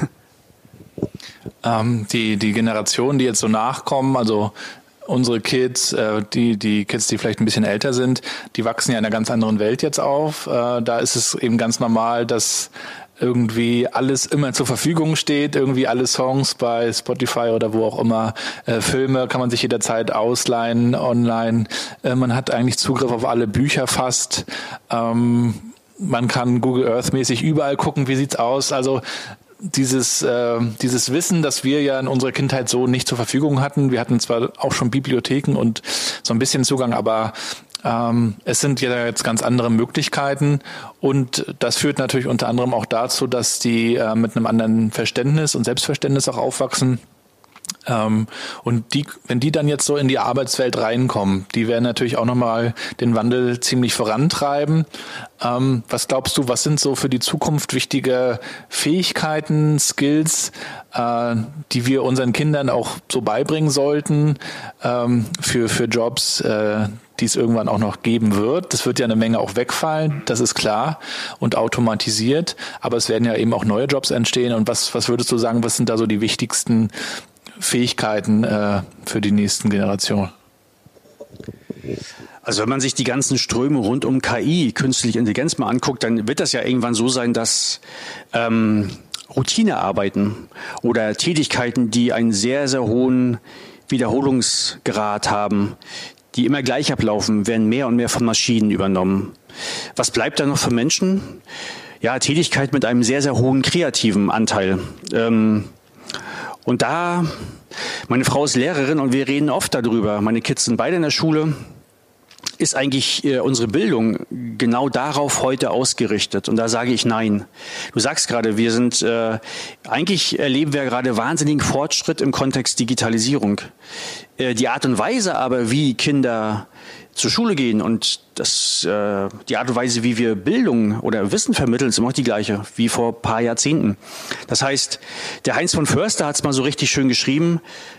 Die Generationen, die jetzt so nachkommen, also unsere Kids, die Kids, die vielleicht ein bisschen älter sind, die wachsen ja in einer ganz anderen Welt jetzt auf. Da ist es eben ganz normal, dass irgendwie alles immer zur Verfügung steht, irgendwie alle Songs bei Spotify oder wo auch immer, Filme kann man sich jederzeit ausleihen online. Man hat eigentlich Zugriff auf alle Bücher fast. Man kann Google Earth mäßig überall gucken, wie sieht's aus. Also dieses Wissen, das wir ja in unserer Kindheit so nicht zur Verfügung hatten. Wir hatten zwar auch schon Bibliotheken und so ein bisschen Zugang, aber es sind ja jetzt ganz andere Möglichkeiten und das führt natürlich unter anderem auch dazu, dass die mit einem anderen Verständnis und Selbstverständnis auch aufwachsen. Und wenn die dann jetzt so in die Arbeitswelt reinkommen, die werden natürlich auch nochmal den Wandel ziemlich vorantreiben. Was glaubst du, was sind so für die Zukunft wichtige Fähigkeiten, Skills, die wir unseren Kindern auch so beibringen sollten, für Jobs, die es irgendwann auch noch geben wird? Das wird ja eine Menge auch wegfallen, das ist klar, und automatisiert, aber es werden ja eben auch neue Jobs entstehen. Und was würdest du sagen, was sind da so die wichtigsten Fähigkeiten für die nächsten Generationen? Also wenn man sich die ganzen Ströme rund um KI, künstliche Intelligenz mal anguckt, dann wird das ja irgendwann so sein, dass Routinearbeiten oder Tätigkeiten, die einen sehr, sehr hohen Wiederholungsgrad haben, die immer gleich ablaufen, werden mehr und mehr von Maschinen übernommen. Was bleibt da noch für Menschen? Ja, Tätigkeit mit einem sehr, sehr hohen kreativen Anteil. Und da, meine Frau ist Lehrerin und wir reden oft darüber, meine Kids sind beide in der Schule, ist eigentlich unsere Bildung genau darauf heute ausgerichtet? Und da sage ich nein. Du sagst gerade, wir sind, eigentlich erleben wir gerade wahnsinnigen Fortschritt im Kontext Digitalisierung. Die Art und Weise aber, wie Kinder zur Schule gehen und die Art und Weise, wie wir Bildung oder Wissen vermitteln, ist immer noch die gleiche wie vor ein paar Jahrzehnten. Das heißt, der Heinz von Förster hat es mal so richtig schön geschrieben,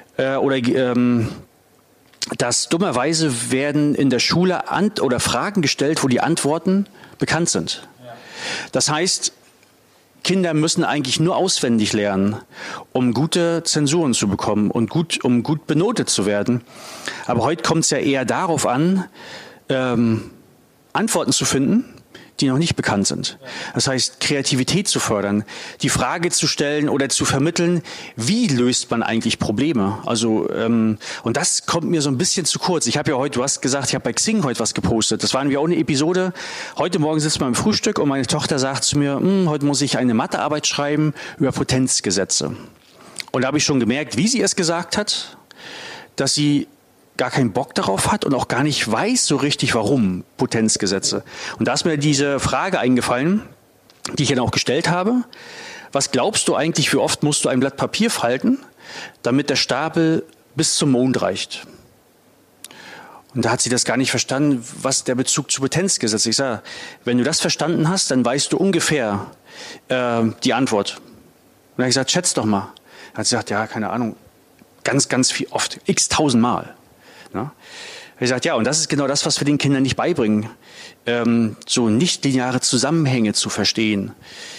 dass dummerweise werden in der Schule oder Fragen gestellt, wo die Antworten bekannt sind. Das heißt, Kinder müssen eigentlich nur auswendig lernen, um gute Zensuren zu bekommen und um gut benotet zu werden. Aber heute kommt es ja eher darauf an, Antworten zu finden, die noch nicht bekannt sind. Das heißt, Kreativität zu fördern, die Frage zu stellen oder zu vermitteln, wie löst man eigentlich Probleme? Also und das kommt mir so ein bisschen zu kurz. Ich habe ja heute, du hast gesagt, ich habe bei Xing heute was gepostet. Das war irgendwie auch eine Episode. Heute Morgen sitzt man im Frühstück und meine Tochter sagt zu mir, heute muss ich eine Mathearbeit schreiben über Potenzgesetze. Und da habe ich schon gemerkt, wie sie es gesagt hat, dass sie gar keinen Bock darauf hat und auch gar nicht weiß so richtig, warum Potenzgesetze. Und da ist mir diese Frage eingefallen, die ich dann auch gestellt habe. Was glaubst du eigentlich, wie oft musst du ein Blatt Papier falten, damit der Stapel bis zum Mond reicht? Und da hat sie das gar nicht verstanden, was der Bezug zu Potenzgesetz ist. Ich sage, wenn du das verstanden hast, dann weißt du ungefähr die Antwort. Und dann habe ich gesagt, schätz doch mal. Dann hat sie gesagt, ja, keine Ahnung, ganz, ganz viel, oft, x-tausendmal. Ja? Er sagt, ja, und das ist genau das, was wir den Kindern nicht beibringen, so nicht-lineare Zusammenhänge zu verstehen,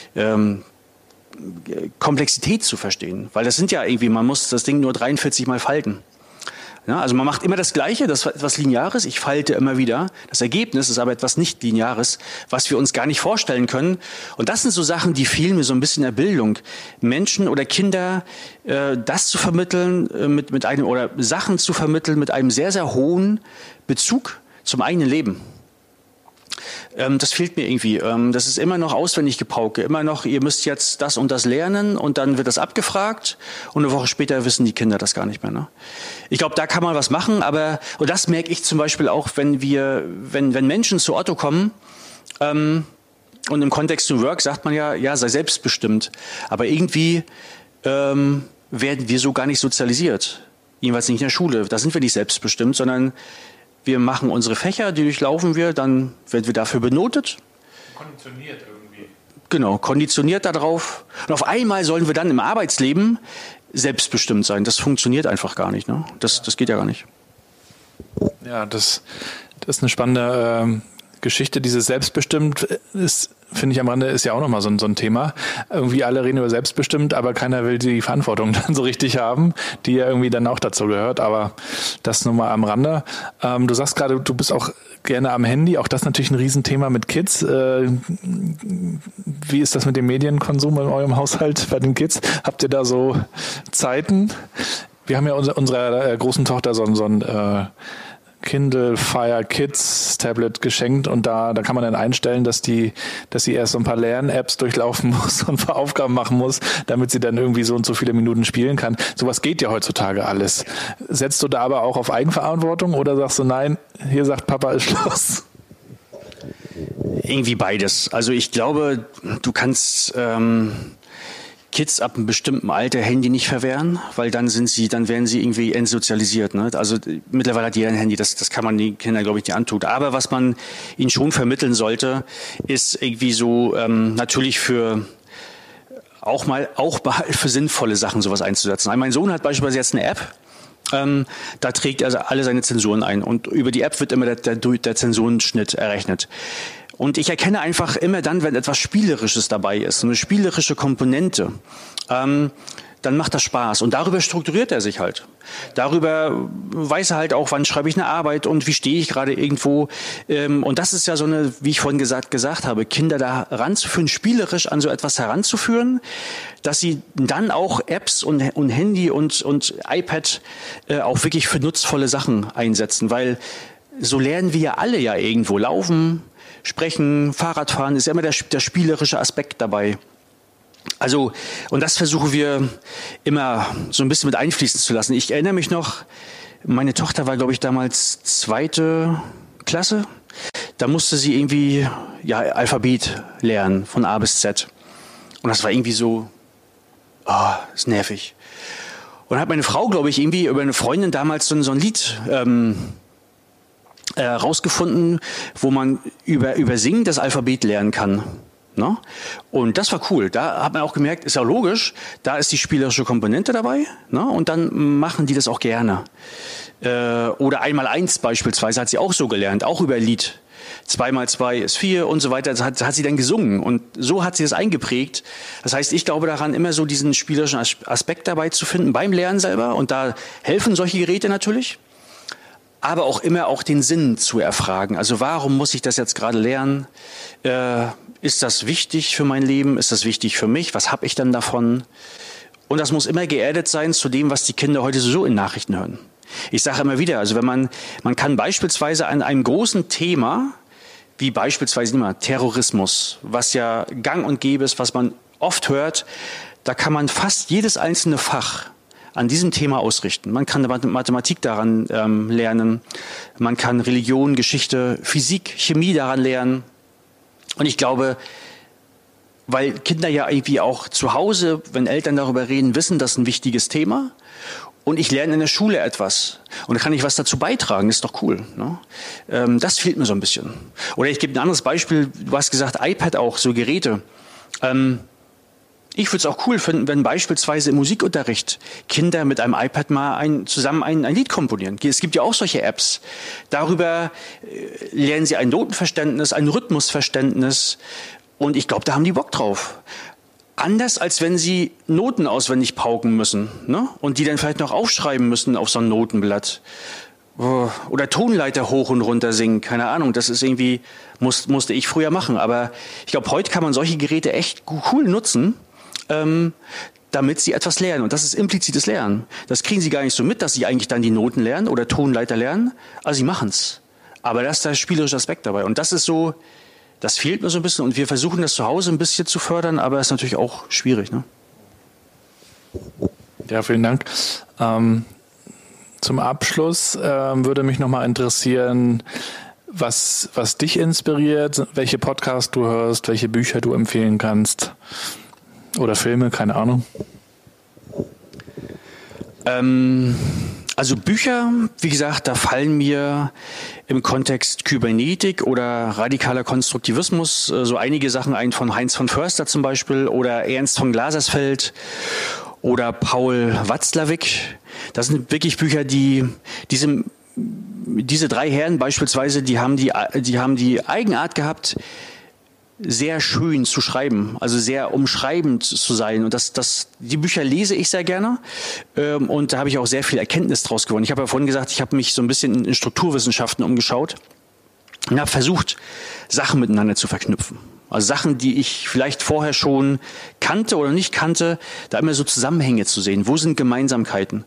Komplexität zu verstehen, weil das sind ja irgendwie, man muss das Ding nur 43 Mal falten. Ja, also man macht immer das Gleiche, das ist etwas Lineares, ich falte immer wieder. Das Ergebnis ist aber etwas Nicht-Lineares, was wir uns gar nicht vorstellen können. Und das sind so Sachen, die fehlen mir so ein bisschen in der Bildung. Menschen oder Kinder, das zu vermitteln, mit einem, oder Sachen zu vermitteln mit einem sehr, sehr hohen Bezug zum eigenen Leben. Das fehlt mir irgendwie. Das ist immer noch auswendig gepauke. Immer noch, ihr müsst jetzt das und das lernen und dann wird das abgefragt und eine Woche später wissen die Kinder das gar nicht mehr. Ne? Ich glaube, da kann man was machen, aber, und das merke ich zum Beispiel auch, wenn Menschen zu Otto kommen, und im Kontext zu Work sagt man ja, sei selbstbestimmt. Aber irgendwie werden wir so gar nicht sozialisiert. Jedenfalls nicht in der Schule. Da sind wir nicht selbstbestimmt, sondern wir machen unsere Fächer, die durchlaufen wir, dann werden wir dafür benotet. Konditioniert irgendwie. Genau, konditioniert darauf. Und auf einmal sollen wir dann im Arbeitsleben selbstbestimmt sein. Das funktioniert einfach gar nicht. Ne? Das geht ja gar nicht. Ja, das ist eine spannende Geschichte, dieses selbstbestimmt ist, finde ich am Rande, ist ja auch nochmal so ein Thema. Irgendwie alle reden über selbstbestimmt, aber keiner will die Verantwortung dann so richtig haben, die ja irgendwie dann auch dazu gehört. Aber das nur mal am Rande. Du sagst gerade, du bist auch gerne am Handy. Auch das natürlich ein Riesenthema mit Kids. Wie ist das mit dem Medienkonsum in eurem Haushalt bei den Kids? Habt ihr da so Zeiten? Wir haben ja unserer großen Tochter so ein Kindle Fire Kids Tablet geschenkt und da kann man dann einstellen, dass sie erst so ein paar Lern-Apps durchlaufen muss und ein paar Aufgaben machen muss, damit sie dann irgendwie so und so viele Minuten spielen kann. Sowas geht ja heutzutage alles. Setzt du da aber auch auf Eigenverantwortung oder sagst du, nein, hier sagt Papa, ist Schluss? Irgendwie beides. Also ich glaube, du kannst Kids ab einem bestimmten Alter Handy nicht verwehren, weil dann werden sie irgendwie entsozialisiert. Ne? Also mittlerweile hat jeder ein Handy, das kann man den Kindern, glaube ich, nicht antun. Aber was man ihnen schon vermitteln sollte, ist irgendwie so natürlich auch für sinnvolle Sachen sowas einzusetzen. Mein Sohn hat beispielsweise jetzt eine App, da trägt er also alle seine Zensuren ein und über die App wird immer der Zensurenschnitt errechnet. Und ich erkenne einfach immer dann, wenn etwas Spielerisches dabei ist, so eine spielerische Komponente, dann macht das Spaß. Und darüber strukturiert er sich halt. Darüber weiß er halt auch, wann schreibe ich eine Arbeit und wie stehe ich gerade irgendwo. Und das ist ja so eine, wie ich vorhin gesagt habe, Kinder da heranzuführen, spielerisch an so etwas heranzuführen, dass sie dann auch Apps und Handy und iPad auch wirklich für nutzvolle Sachen einsetzen. Weil so lernen wir ja alle ja irgendwo laufen, Sprechen, Fahrradfahren, ist ja immer der spielerische Aspekt dabei. Also, und das versuchen wir immer so ein bisschen mit einfließen zu lassen. Ich erinnere mich noch, meine Tochter war, glaube ich, damals 2. Klasse. Da musste sie irgendwie, Alphabet lernen, von A bis Z. Und das war irgendwie so, ist nervig. Und hat meine Frau, glaube ich, irgendwie über eine Freundin damals so ein Lied rausgefunden, wo man über Singen das Alphabet lernen kann. Ne? Und das war cool. Da hat man auch gemerkt, ist ja logisch, da ist die spielerische Komponente dabei. Ne? Und dann machen die das auch gerne. Oder 1x1 beispielsweise hat sie auch so gelernt, auch über Lied. 2x2 ist 4 und so weiter. Das hat sie dann gesungen. Und so hat sie das eingeprägt. Das heißt, ich glaube daran, immer so diesen spielerischen Aspekt dabei zu finden beim Lernen selber. Und da helfen solche Geräte natürlich. Aber auch immer auch den Sinn zu erfragen. Also warum muss ich das jetzt gerade lernen? Ist das wichtig für mein Leben? Ist das wichtig für mich? Was habe ich dann davon? Und das muss immer geerdet sein zu dem, was die Kinder heute so in Nachrichten hören. Ich sage immer wieder, also wenn man kann beispielsweise an einem großen Thema, wie beispielsweise immer Terrorismus, was ja gang und gäbe ist, was man oft hört, da kann man fast jedes einzelne Fach an diesem Thema ausrichten. Man kann Mathematik daran lernen, man kann Religion, Geschichte, Physik, Chemie daran lernen. Und ich glaube, weil Kinder ja irgendwie auch zu Hause, wenn Eltern darüber reden, wissen, das ist ein wichtiges Thema. Und ich lerne in der Schule etwas. Und da kann ich was dazu beitragen, das ist doch cool. Ne? Das fehlt mir so ein bisschen. Oder ich gebe ein anderes Beispiel. Du hast gesagt, iPad auch, so Geräte. Ich würde es auch cool finden, wenn beispielsweise im Musikunterricht Kinder mit einem iPad mal zusammen ein Lied komponieren. Es gibt ja auch solche Apps. Darüber lernen sie ein Notenverständnis, ein Rhythmusverständnis. Und ich glaube, da haben die Bock drauf. Anders als wenn sie Noten auswendig pauken müssen, ne? Und die dann vielleicht noch aufschreiben müssen auf so ein Notenblatt. Oder Tonleiter hoch und runter singen, keine Ahnung. Das ist irgendwie, musste ich früher machen. Aber ich glaube, heute kann man solche Geräte echt cool nutzen, damit sie etwas lernen. Und das ist implizites Lernen. Das kriegen sie gar nicht so mit, dass sie eigentlich dann die Noten lernen oder Tonleiter lernen. Also sie machen's. Aber da ist der spielerische Aspekt dabei. Und das ist so, das fehlt mir so ein bisschen. Und wir versuchen das zu Hause ein bisschen zu fördern, aber es ist natürlich auch schwierig. Ne? Ja, vielen Dank. Zum Abschluss würde mich nochmal interessieren, was dich inspiriert, welche Podcasts du hörst, welche Bücher du empfehlen kannst. Oder Filme, keine Ahnung. Also Bücher, wie gesagt, da fallen mir im Kontext Kybernetik oder radikaler Konstruktivismus so einige Sachen ein, von Heinz von Förster zum Beispiel oder Ernst von Glasersfeld oder Paul Watzlawick. Das sind wirklich Bücher, die diese diese 3 Herren beispielsweise, die haben die Eigenart gehabt, sehr schön zu schreiben, also sehr umschreibend zu sein. Und die Bücher lese ich sehr gerne. Und da habe ich auch sehr viel Erkenntnis draus gewonnen. Ich habe ja vorhin gesagt, ich habe mich so ein bisschen in Strukturwissenschaften umgeschaut und habe versucht, Sachen miteinander zu verknüpfen. Also Sachen, die ich vielleicht vorher schon kannte oder nicht kannte, da immer so Zusammenhänge zu sehen. Wo sind Gemeinsamkeiten?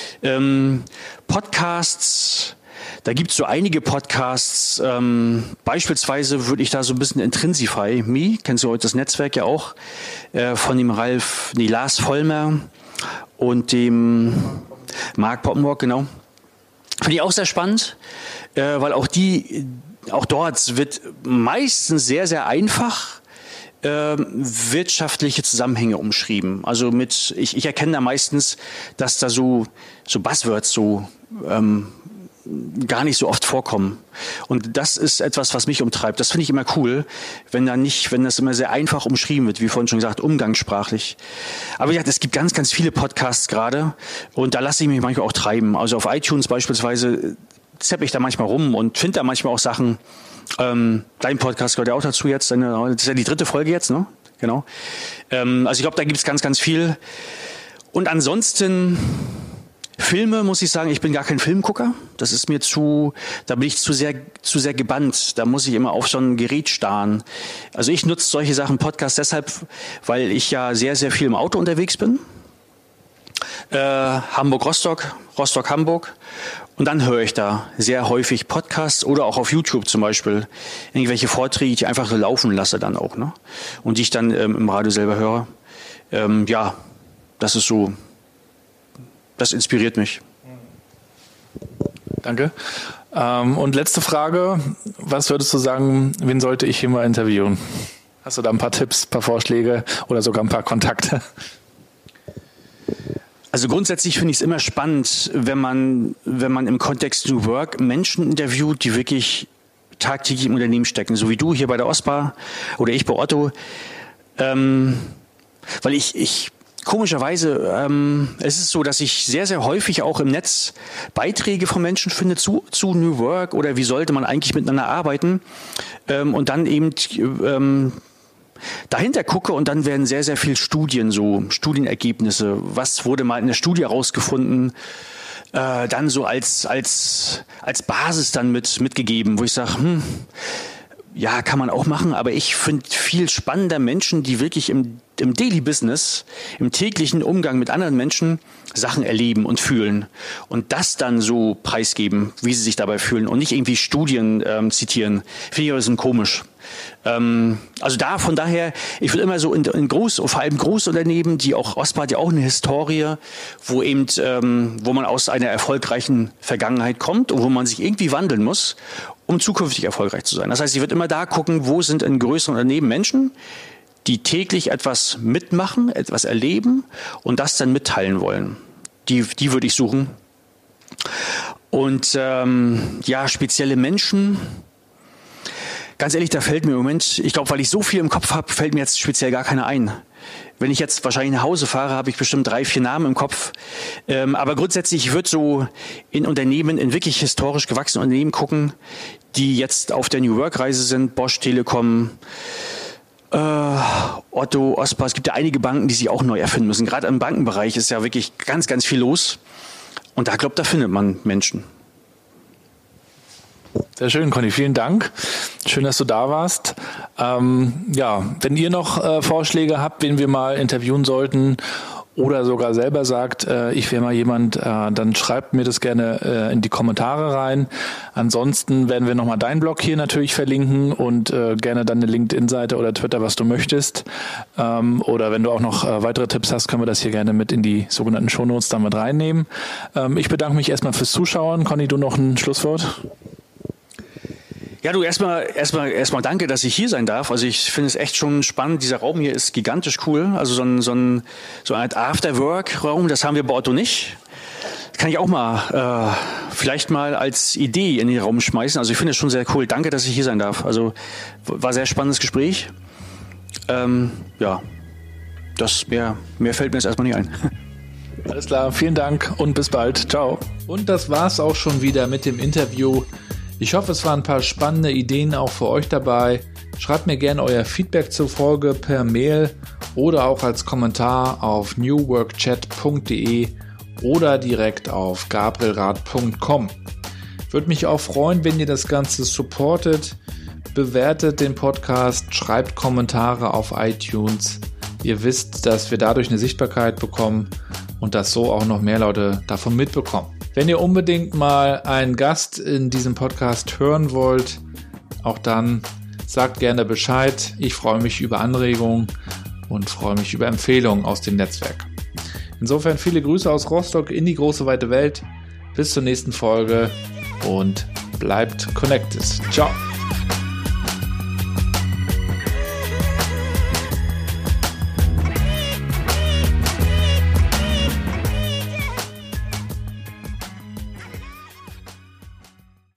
Podcasts, da gibt es so einige Podcasts, beispielsweise würde ich da so ein bisschen Intrinsify Me, kennst du heute das Netzwerk ja auch, von dem Lars Vollmer und dem Mark Poppenbock, genau. Finde ich auch sehr spannend, weil auch dort wird meistens sehr, sehr einfach wirtschaftliche Zusammenhänge umschrieben. Also ich erkenne da meistens, dass da so Buzzwords gar nicht so oft vorkommen. Und das ist etwas, was mich umtreibt. Das finde ich immer cool, wenn das immer sehr einfach umschrieben wird, wie vorhin schon gesagt, umgangssprachlich. Aber ja, es gibt ganz, ganz viele Podcasts gerade und da lasse ich mich manchmal auch treiben. Also auf iTunes beispielsweise zappe ich da manchmal rum und finde da manchmal auch Sachen. Dein Podcast gehört ja auch dazu jetzt. Das ist ja die 3. Folge jetzt, ne? Genau. Also ich glaube, da gibt es ganz, ganz viel. Und ansonsten Filme, muss ich sagen, ich bin gar kein Filmgucker. Das ist mir da bin ich zu sehr gebannt. Da muss ich immer auf so ein Gerät starren. Also ich nutze solche Sachen, Podcasts deshalb, weil ich ja sehr, sehr viel im Auto unterwegs bin. Hamburg-Rostock, Rostock-Hamburg. Und dann höre ich da sehr häufig Podcasts oder auch auf YouTube zum Beispiel irgendwelche Vorträge, die ich einfach so laufen lasse dann auch, ne? Und die ich dann im Radio selber höre. Ja, das ist so, das inspiriert mich. Danke. Und letzte Frage, was würdest du sagen, wen sollte ich hier mal interviewen? Hast du da ein paar Tipps, ein paar Vorschläge oder sogar ein paar Kontakte? Also grundsätzlich finde ich es immer spannend, wenn man im Kontext New Work Menschen interviewt, die wirklich tagtäglich im Unternehmen stecken, so wie du hier bei der OSPA oder ich bei Otto. Weil ich komischerweise, es ist so, dass ich sehr, sehr häufig auch im Netz Beiträge von Menschen finde zu New Work oder wie sollte man eigentlich miteinander arbeiten und dann eben dahinter gucke und dann werden sehr, sehr viel Studienergebnisse. Was wurde mal in der Studie herausgefunden? Dann so als Basis dann mitgegeben, wo ich sage, ja, kann man auch machen, aber ich finde viel spannender Menschen, die wirklich im Daily Business, im täglichen Umgang mit anderen Menschen Sachen erleben und fühlen und das dann so preisgeben, wie sie sich dabei fühlen und nicht irgendwie Studien zitieren. Finde ich ein bisschen komisch. Also von daher, ich will immer so vor allem Großunternehmen, die auch, OSPA hat ja auch eine Historie, wo man aus einer erfolgreichen Vergangenheit kommt und wo man sich irgendwie wandeln muss, um zukünftig erfolgreich zu sein. Das heißt, ich würde immer da gucken, wo sind in größeren Unternehmen Menschen, die täglich etwas mitmachen, etwas erleben und das dann mitteilen wollen. Die würde ich suchen. Und spezielle Menschen. Ganz ehrlich, da fällt mir im Moment, ich glaube, weil ich so viel im Kopf habe, fällt mir jetzt speziell gar keiner ein. Wenn ich jetzt wahrscheinlich nach Hause fahre, habe ich bestimmt 3, 4 Namen im Kopf. Aber grundsätzlich, ich würde so in wirklich historisch gewachsene Unternehmen gucken, die jetzt auf der New Work-Reise sind, Bosch, Telekom, Otto, OSPA. Es gibt ja einige Banken, die sich auch neu erfinden müssen. Gerade im Bankenbereich ist ja wirklich ganz, ganz viel los. Und da findet man Menschen. Sehr schön, Conny, vielen Dank. Schön, dass du da warst. Wenn ihr noch Vorschläge habt, wen wir mal interviewen sollten oder sogar selber sagt, ich wäre mal jemand, dann schreibt mir das gerne in die Kommentare rein. Ansonsten werden wir nochmal deinen Blog hier natürlich verlinken und gerne dann eine LinkedIn-Seite oder Twitter, was du möchtest. Oder wenn du auch noch weitere Tipps hast, können wir das hier gerne mit in die sogenannten Shownotes dann mit reinnehmen. Ich bedanke mich erstmal fürs Zuschauen. Conny, du noch ein Schlusswort? Ja, du erstmal danke, dass ich hier sein darf. Also ich finde es echt schon spannend. Dieser Raum hier ist gigantisch cool. Also so eine Art After-Work-Raum, das haben wir bei Otto nicht. Das kann ich auch mal vielleicht mal als Idee in den Raum schmeißen. Also ich finde es schon sehr cool. Danke, dass ich hier sein darf. Also war ein sehr spannendes Gespräch. Mehr fällt mir jetzt erstmal nicht ein. Alles klar, vielen Dank und bis bald. Ciao. Und das war's auch schon wieder mit dem Interview. Ich hoffe, es waren ein paar spannende Ideen auch für euch dabei. Schreibt mir gerne euer Feedback zur Folge per Mail oder auch als Kommentar auf newworkchat.de oder direkt auf gabrielrath.com. Würde mich auch freuen, wenn ihr das Ganze supportet. Bewertet den Podcast, schreibt Kommentare auf iTunes. Ihr wisst, dass wir dadurch eine Sichtbarkeit bekommen und dass so auch noch mehr Leute davon mitbekommen. Wenn ihr unbedingt mal einen Gast in diesem Podcast hören wollt, auch dann sagt gerne Bescheid. Ich freue mich über Anregungen und freue mich über Empfehlungen aus dem Netzwerk. Insofern viele Grüße aus Rostock in die große weite Welt. Bis zur nächsten Folge und bleibt connected. Ciao.